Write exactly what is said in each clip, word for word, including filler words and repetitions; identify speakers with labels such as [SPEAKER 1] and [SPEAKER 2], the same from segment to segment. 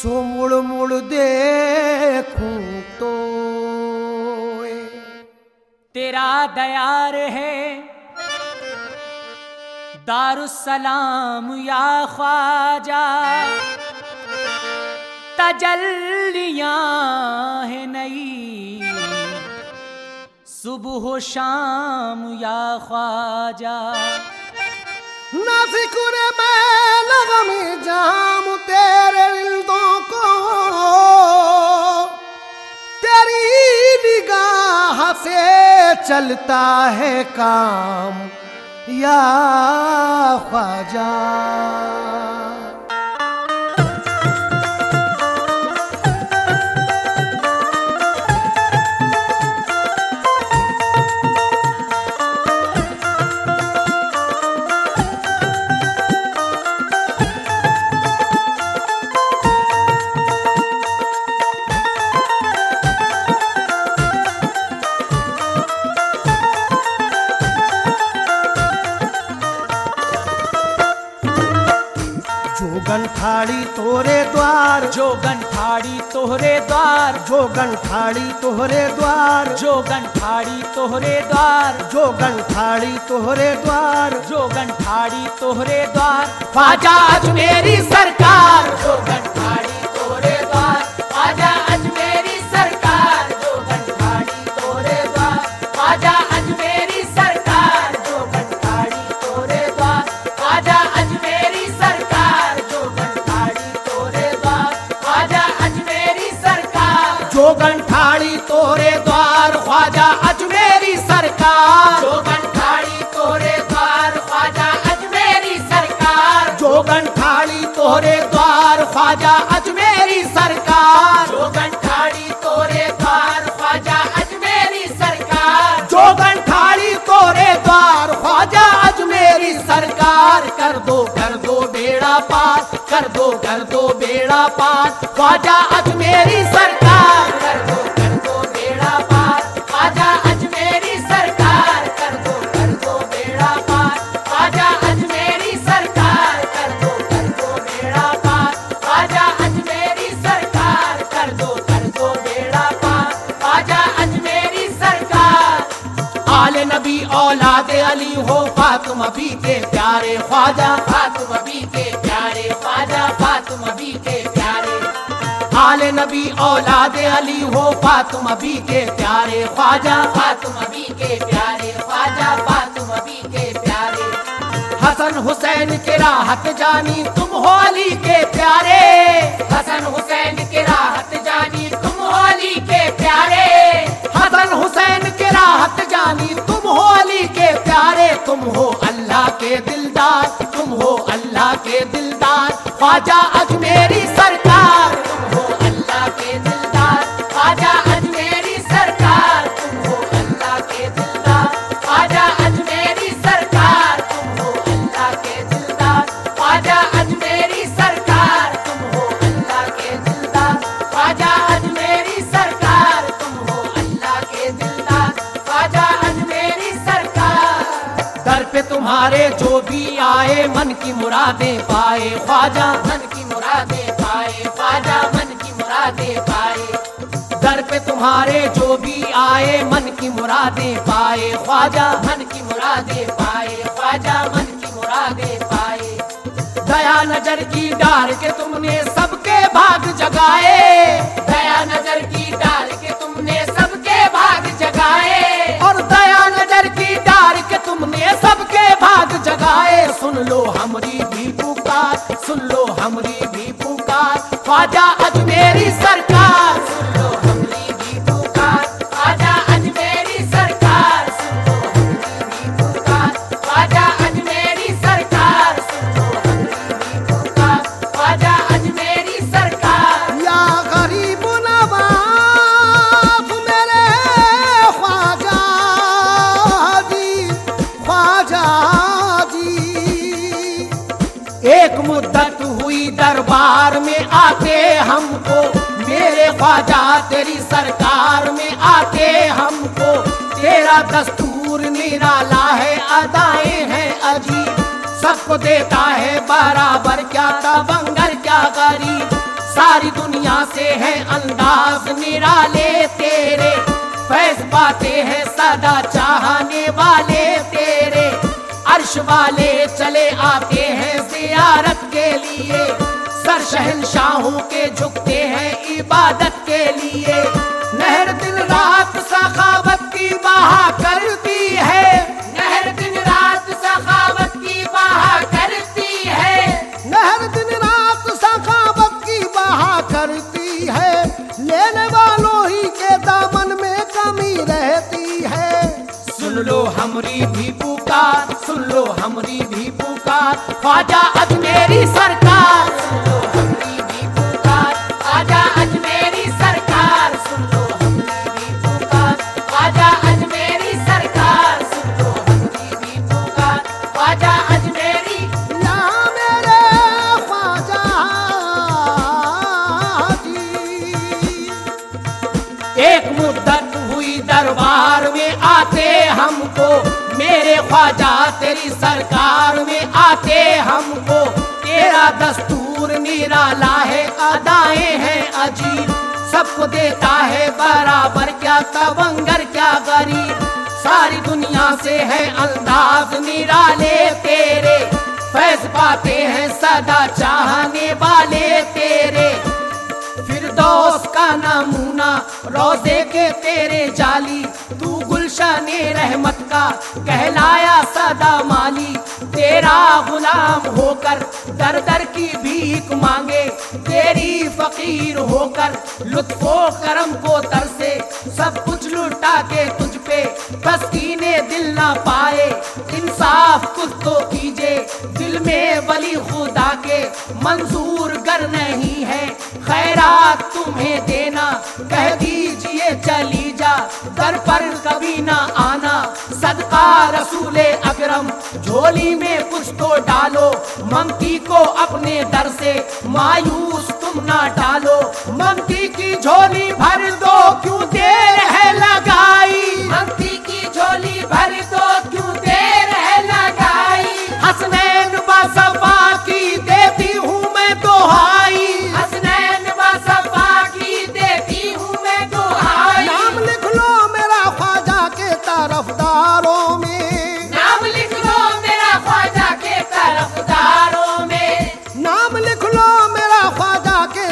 [SPEAKER 1] सो मुड़ मुड़ देखूं तो
[SPEAKER 2] तेरा दयार है दारुस्सलाम या ख्वाजा, तजल्लियां है नई सुबह शाम या ख्वाजा।
[SPEAKER 1] नाज़िकुर मैं लगमे जाम तेरे विल्दों को, तेरी निगाह से चलता है काम या ख्वाजा। गंठाड़ी तोरे द्वार,
[SPEAKER 2] जो गंठाड़ी तोहरे द्वार,
[SPEAKER 1] जो गंठाड़ी तोहरे द्वार,
[SPEAKER 2] जो गंठाड़ी तोहरे द्वार,
[SPEAKER 1] जो गंठाड़ी तोहरे द्वार,
[SPEAKER 2] जो गंठाड़ी तोहरे द्वार।
[SPEAKER 1] ख्वाजा अजमेरी सरकार,
[SPEAKER 2] जो गंठाड़ी तोहरे द्वार, ख्वाजा अजमेरी सरकार, जो गंठाड़ी तोहरे द्वार, ख्वाजा अजमेरी सरकार, जो गंठाड़ी तोहरे द्वार, ख्वाजा अजमेरी सरकार, जो गंठाड़ी तोहरे द्वार, ख्वाजा अजमेरी सरकार,
[SPEAKER 1] जो गंठाड़ी तोरे द्वार ख्वाजा अजमेरी सरकार,
[SPEAKER 2] जो गंठाड़ी तोहरे द्वार, ख्वाजा अजमेरी सरकार,
[SPEAKER 1] जो गंठाड़ी तोरे द्वार ख्वाजा अजमेरी सरकार,
[SPEAKER 2] जो गंठाड़ी तोहरे द्वार, ख्वाजा अजमेरी सरकार,
[SPEAKER 1] जो गंठाड़ी तोरे द्वार ख्वाजा अजमेरी सरकार। कर दो कर दो बेड़ा पार, कर दो कर दो बेड़ा पार ख्वाजा अजमेरी सरकार,
[SPEAKER 2] कर दो कर दो बेड़ा पार, ख्वाजा अजमेरी सरकार, कर दो कर दो बेड़ा पार, ख्वाजा अजमेरी सरकार, कर दो कर दो बेड़ा पार, ख्वाजा अजमेरी सरकार, कर दो कर दो बेड़ा पार, ख्वाजा अजमेरी सरकार।
[SPEAKER 1] आले नबी औलाद अली हो फातिमा भी के प्यारे ख्वाजा,
[SPEAKER 2] फातिमा भी के प्यारे ख्वाजा, फातिमा भी के प्यारे,
[SPEAKER 1] आले नबी औलाद अली हो फातिमा भी के प्यारे ख्वाजा,
[SPEAKER 2] फातिमा भी के प्यारे ख्वाजा, फातिमा भी के प्यारे।
[SPEAKER 1] हसन हुसैन के राहत जानी तुम हो अली के प्यारे,
[SPEAKER 2] हसन हुसैन के राहत जानी तुम हो अली के प्यारे,
[SPEAKER 1] हसन हुसैन के राहत जानी तुम हो अली के प्यारे। तुम हो अल्लाह के दिलदार, तुम हो अल्लाह के दिलदार ख्वाजा अजमेरी सरकार,
[SPEAKER 2] तुम हो अल्लाह के दिलदार, ख्वाजा अजमेरी सरकार, तुम हो अल्लाह के दिलदार, ख्वाजा अजमेरी सरकार, तुम हो अल्लाह के दिलदार, ख्वाजा अजमेरी सरकार, तुम हो अल्लाह के दिलदार, ख्वाजा अजमेरी सरकार, तुम हो अल्लाह के दिलदार, ख्वाजा अजमेरी सरकार।
[SPEAKER 1] दर पे तुम्हारे जो भी आए मन की मुरादें पाए ख्वाजा,
[SPEAKER 2] मन की मुरादें पाए ख्वाजा, मन की मुरादें पाए।
[SPEAKER 1] दर पे तुम्हारे जो भी आए मन की मुरादें पाए ख्वाजा,
[SPEAKER 2] मन की मुरादें पाए ख्वाजा, मन की मुरादें पाए।
[SPEAKER 1] दया नजर की डार के तुमने सबके भाग जगाए,
[SPEAKER 2] दया नजर की डाल के तुमने सबके भाग जगाए,
[SPEAKER 1] और दया नजर की डार के तुमने सबके भाग जगाए। सुन लो हमरी भी पुकार, सुन लो हमरी भी पुकार ख्वाजा अजमेरी सरकार,
[SPEAKER 2] सुन लो हमरी भी पुकार, ख्वाजा अजमेरी सरकार, सुन लो हमरी भी पुकार, ख्वाजा अजमेरी सरकार, सुन लो हमरी भी पुकार, ख्वाजा अजमेरी सरकार।
[SPEAKER 1] या गरीब नवाब मेरे ख्वाजा जी, ख्वाजा जी। एक मुद्दत हुई दरबार में आते हमको, मेरे ख्वाजा तेरी सरकार में आते हमको। तेरा दस्तूर निराला है, अदाएं हैं अजीब, सबको देता है बराबर, क्या तबंगर क्या गरीब। सारी दुनिया से है अंदाज निराले तेरे, फैज पाते हैं सदा चाहने वाले तेरे। अर्श वाले चले आते हैं जियारत के लिए, सर शहंशाहों के झुकते हैं इबादत के लिए। नहर दिन रात सखावत की बहा करती है,
[SPEAKER 2] नहर दिन रात सखावत की बहा करती है,
[SPEAKER 3] नहर दिन रात सखावत की बहा करती है। लेने वालों ही के दामन में कमी रहती है।
[SPEAKER 1] सुन लो हमरी भी पुकार, सुन लो हमरी भी पुकार, ख्वाजा अजमेरी सरकार।
[SPEAKER 2] सुन लो हमरी भी पुकार, ख्वाजा अजमेरी सरकार। सुन लो हमरी भी पुकार, ख्वाजा अजमेरी सरकार। सुन लो हमरी भी पुकार, ख्वाजा अजमेरी।
[SPEAKER 3] यहाँ मेरे ख्वाजा जी,
[SPEAKER 1] एक मुद्दत हुई दरबार में आते हमको, मेरे ख्वाजा तेरी सरकार में आते हमको। तेरा दस्तूर निराला है, अदाएं हैं अजीब, सबको देता है बराबर, क्या तवंगर क्या गरीब। सारी दुनिया से है अंदाज निराले तेरे, फैज पाते हैं सदा चाहने वाले तेरे। फिरदौस का नमूना रोजे के तेरे जाली, तू गुलशने रहमत का कहलाया सदा माली। तेरा गुलाम होकर दर दर की भीख मांगे, तेरी फकीर होकर लुत्फो करम को तरसे। सब कुछ लुटा के तुझ पे तस्कीने दिल ना पाए, इंसाफ कुछ तो कीजिए, दिल में वली खुदा के मंजूर गर नहीं है। खैरात तुम्हें देना कह दीजिए चली जा, दर पर कभी ना आना, सदका रसूले अकरम। झोली में कुछ तो डालो, ममती को अपने दर से मायूस तुम ना डालो। ममती की झोली भर दो, क्यों देर है लगाई,
[SPEAKER 2] ममती की झोली भर दो, क्यों देर है लगाई।
[SPEAKER 1] हसनैन बसफा की देती हूँ मैं दुहाई,
[SPEAKER 2] हसनैन बसफा की देती हूँ मैं दुहाई।
[SPEAKER 3] नाम लिख लो मेरा ख्वाजा के तरफदारों में,
[SPEAKER 2] नाम लिख लो मेरा ख्वाजा के तरफदारों में,
[SPEAKER 3] नाम लिख लो मेरा ख्वाजा के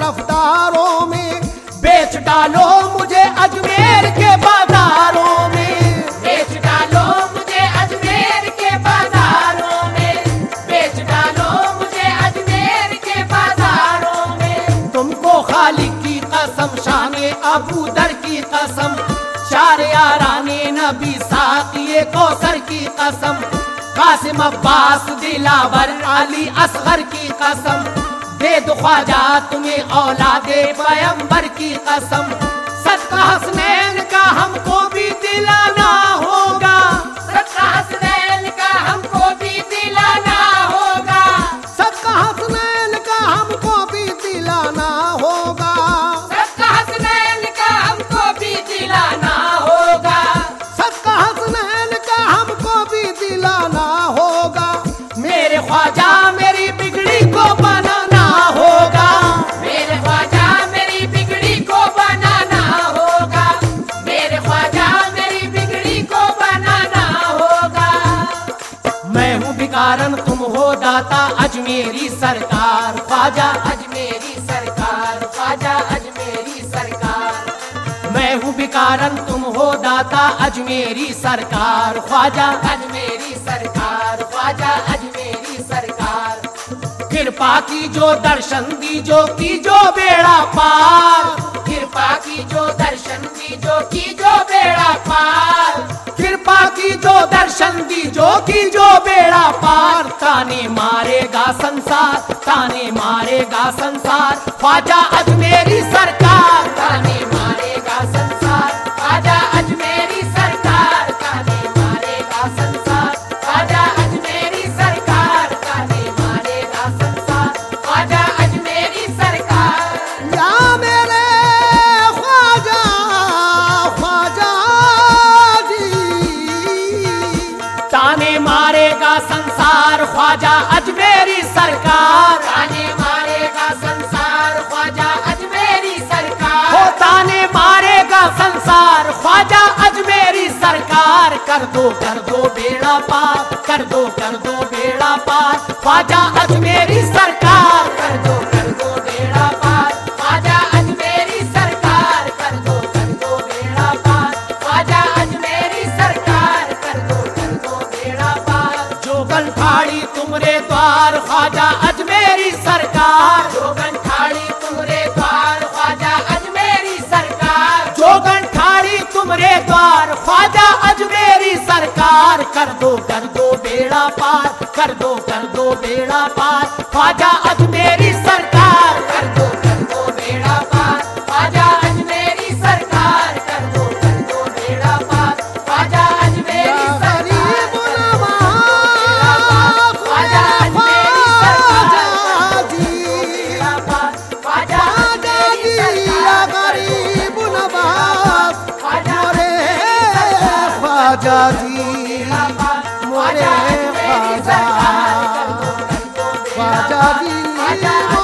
[SPEAKER 3] तरफदारों में।
[SPEAKER 1] बेच डालो मुझे अजमेर के बाजारों में,
[SPEAKER 2] बेच डालो मुझे अजमेर के बाजारों में, बेच डालो मुझे अजमेर के बाजारों में।
[SPEAKER 1] तुमको खालिक की कसम, शाने अबू दर की कसम, चार याराने नबी साकिए कौसर की कसम, कासिम अब्बास दिलावर अली असगर की कसम। दे दो ख्वाजा तुम्हें औलादे पैगंबर की कसम, सदका हसनैन का हमको भी दिलाना होगा,
[SPEAKER 2] सदका हसनैन का हमको भी दिलाना होगा,
[SPEAKER 3] सदका हसनैन का हमको भी दिलाना होगा,
[SPEAKER 2] सदका हसनैन का हमको भी दिलाना होगा,
[SPEAKER 3] सदका हसनैन का हमको भी दिलाना होगा।
[SPEAKER 1] मेरे ख्वाजा मेरी बिगड़ी को बनाना होगा,
[SPEAKER 2] मेरे ख्वाजा मेरी बिगड़ी को बनाना होगा, मेरे ख्वाजा मेरी बिगड़ी को बनाना होगा।
[SPEAKER 1] मैं हूँ भिकारन तुम हो दाता अजमेरी सरकार, ख्वाजा
[SPEAKER 2] अजमेरी सरकार, ख्वाजा अजमेरी सरकार।
[SPEAKER 1] मैं हूँ भिकारन तुम हो दाता अजमेरी सरकार, ख्वाजा
[SPEAKER 2] अजमेरी सरकार, ख्वाजा अजमेरी सरकार।
[SPEAKER 1] कृपा की जो दर्शन दी जो की जो बेड़ा पार,
[SPEAKER 2] कृपा की जो दर्शन दी जो की जो बेड़ा पार,
[SPEAKER 1] कृपा की जो दर्शन दी जो की जो बेड़ा पार। ताने मारेगा संसार, ताने मारेगा संसार, ख्वाजा अजमेरी सरकार।
[SPEAKER 2] ताने मारेगा संसार, ख्वाजा अजमेरी सरकार। ताने मारेगा संसार, ख्वाजा अजमेरी सरकार। ताने मारेगा संसार, ख्वाजा अजमेरी सरकार।
[SPEAKER 3] या मेरे ख्वाजा ख्वाजा जी,
[SPEAKER 1] ताने मारेगा संसार, ख्वाजा अजमेरी सरकार।
[SPEAKER 2] ताने मारेगा संसार, ख्वाजा
[SPEAKER 1] कर दो कर दो बेड़ा पार, कर दो कर दो बेड़ा पार, ख्वाजा अजमेरी सरकार।
[SPEAKER 2] कर दो कर दो बेड़ा पार, ख्वाजा अजमेरी सरकार। कर दो कर दो बेड़ा पार, ख्वाजा अजमेरी सरकार। कर दो कर दो बेड़ा पार।
[SPEAKER 1] जोगन ठाड़ी तुमरे द्वार ख्वाजा अजमेरी सरकार।
[SPEAKER 2] जोगन ठाड़ी तुमरे द्वार, ख्वाजा अजमेरी सरकार।
[SPEAKER 1] जोगन ठाड़ी तुमरे द्वार ख्वाजा अजमेरी सरकार। कर दो कर दो बेड़ा पार, कर दो कर दो बेड़ा पार, ख्वाजा अजमेरी सरकार।
[SPEAKER 2] कर दो कर दो बेड़ा पार, ख्वाजा अजमेरी सरकार। कर दो कर दो बेड़ा पार, ख्वाजा अजमेरी सरकार। ख्वाजा अजमेरी सरकार। बेड़ा पार, ख्वाजा अजमेरी सरकार।
[SPEAKER 3] गरीब नवाज
[SPEAKER 2] ख्वाजा
[SPEAKER 3] ख्वाजा जी मोरे ख्वाजा ख्वाजा जी